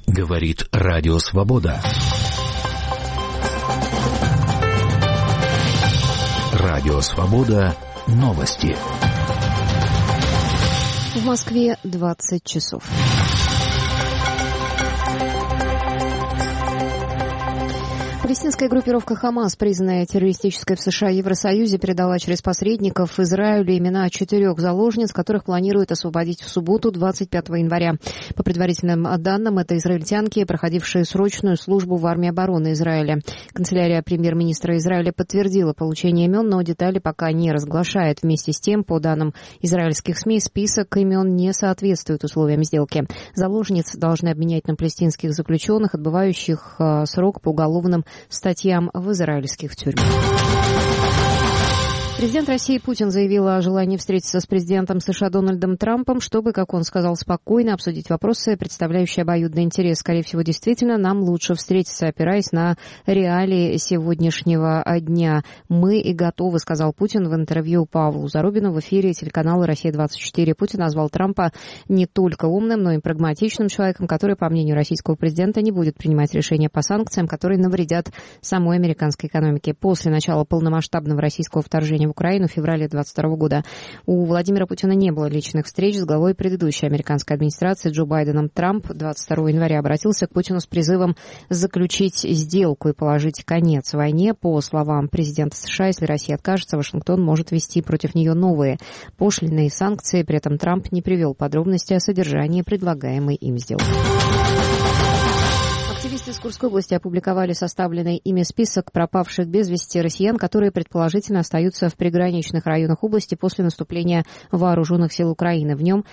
Говорит Радио Свобода. Радио Свобода. Новости. В Москве 20 часов. Палестинская группировка «Хамас», признанная террористической в США и Евросоюзе, передала через посредников Израилю имена 4 заложниц, которых планируют освободить в субботу, 25 января. По предварительным данным, это израильтянки, проходившие срочную службу в армии обороны Израиля. Канцелярия премьер-министра Израиля подтвердила получение имен, но детали пока не разглашает. Вместе с тем, по данным израильских СМИ, список имен не соответствует условиям сделки. Заложниц должны обменять на палестинских заключенных, отбывающих срок по уголовным статьям в израильских тюрьмах. Президент России Путин заявил о желании встретиться с президентом США Дональдом Трампом, чтобы, как он сказал, спокойно обсудить вопросы, представляющие обоюдный интерес. Скорее всего, действительно, нам лучше встретиться, опираясь на реалии сегодняшнего дня. Мы и готовы, сказал Путин в интервью Павлу Зарубину в эфире телеканала «Россия-24». Путин назвал Трампа не только умным, но и прагматичным человеком, который, по мнению российского президента, не будет принимать решения по санкциям, которые навредят самой американской экономике. После начала полномасштабного российского вторжения в Украину в феврале 2022 года у Владимира Путина не было личных встреч с главой предыдущей американской администрации Джо Байденом. Трамп 22 января обратился к Путину с призывом заключить сделку и положить конец войне. По словам президента США, если Россия откажется, Вашингтон может ввести против нее новые пошлины и санкции. При этом Трамп не привел подробности о содержании предлагаемой им сделки. Активисты из Курской области опубликовали составленный ими список пропавших без вести россиян, которые предположительно остаются в приграничных районах области после наступления вооруженных сил Украины. В нем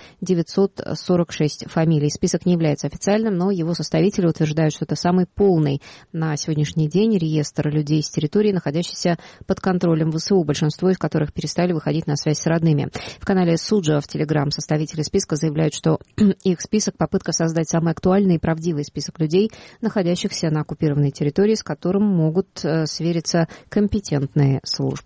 946 фамилий. Список не является официальным, но его составители утверждают, что это самый полный на сегодняшний день реестр людей с территории, находящихся под контролем ВСУ, большинство из которых перестали выходить на связь с родными. В канале Суджа в Телеграм составители списка заявляют, что их список — попытка создать самый актуальный и правдивый список людей, находящихся на оккупированной территории, с которым могут свериться компетентные службы.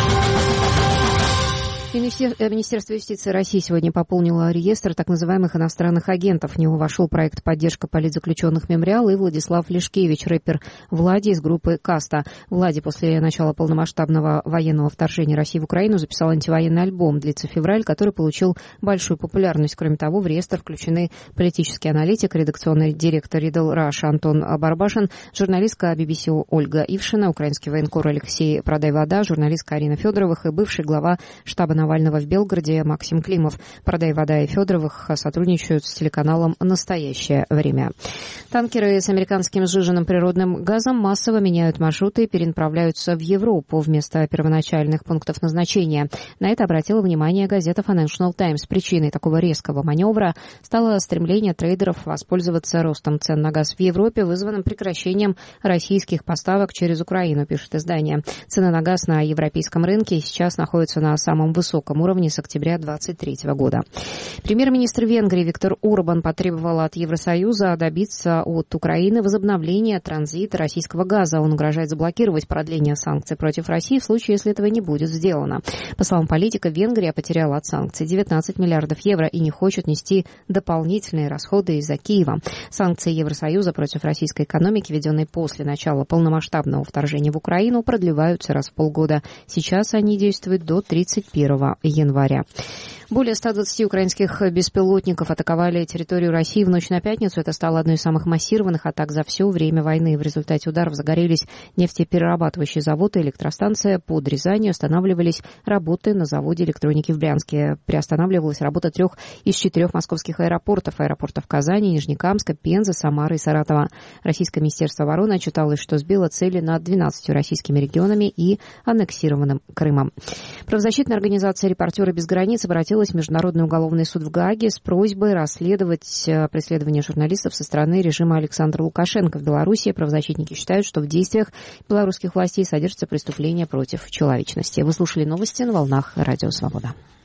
Министерство юстиции России сегодня пополнило реестр так называемых иностранных агентов. В него вошел проект «Поддержка политзаключенных Мемориал» и Владислав Лешкевич, рэпер Влади из группы «Каста». Влади после начала полномасштабного военного вторжения России в Украину записал антивоенный альбом «Длится февраль», который получил большую популярность. Кроме того, в реестр включены политический аналитик, редакционный директор Riddle Rush Антон Барбашин, журналистка BBC Ольга Ившина, украинский военкор Алексей Продай-Вода, журналистка Арина Федоровых и бывший глава штаба Навального в Белгороде Максим Климов. Продай-Вода и Федоровых сотрудничают с телеканалом «Настоящее время». Танкеры с американским сжиженным природным газом массово меняют маршруты и перенаправляются в Европу вместо первоначальных пунктов назначения. На это обратила внимание газета Financial Times. Причиной такого резкого маневра стало стремление трейдеров воспользоваться ростом цен на газ в Европе, вызванным прекращением российских поставок через Украину, пишет издание. Цены на газ на европейском рынке сейчас находятся на самом высоком уровне с октября 2023 года. Премьер-министр Венгрии Виктор Орбан потребовал от Евросоюза добиться от Украины возобновления транзита российского газа. Он угрожает заблокировать продление санкций против России в случае, если этого не будет сделано. По словам политика, Венгрия потеряла от санкций 19 миллиардов евро и не хочет нести дополнительные расходы из-за Киева. Санкции Евросоюза против российской экономики, введенные после начала полномасштабного вторжения в Украину, продлеваются раз в полгода. Сейчас они действуют до 31 января. Более 120 украинских беспилотников атаковали территорию России в ночь на пятницу. Это стало одной из самых массированных атак за все время войны. В результате ударов загорелись нефтеперерабатывающий завод и электростанция. Под Рязанью останавливались работы на заводе электроники в Брянске. Приостанавливалась работа 3 из 4 московских аэропортов. Аэропортов Казани, Нижнекамска, Пензы, Самары и Саратова. Российское министерство обороны отчиталось, что сбило цели над 12 российскими регионами и аннексированным Крымом. Правозащитная организация «Репортеры без границ» обратилась в Международный уголовный суд в Гааге с просьбой расследовать преследование журналистов со стороны режима Александра Лукашенко в Беларуси. Правозащитники считают, что в действиях белорусских властей содержится преступление против человечности. Вы слушали новости на волнах Радио Свобода.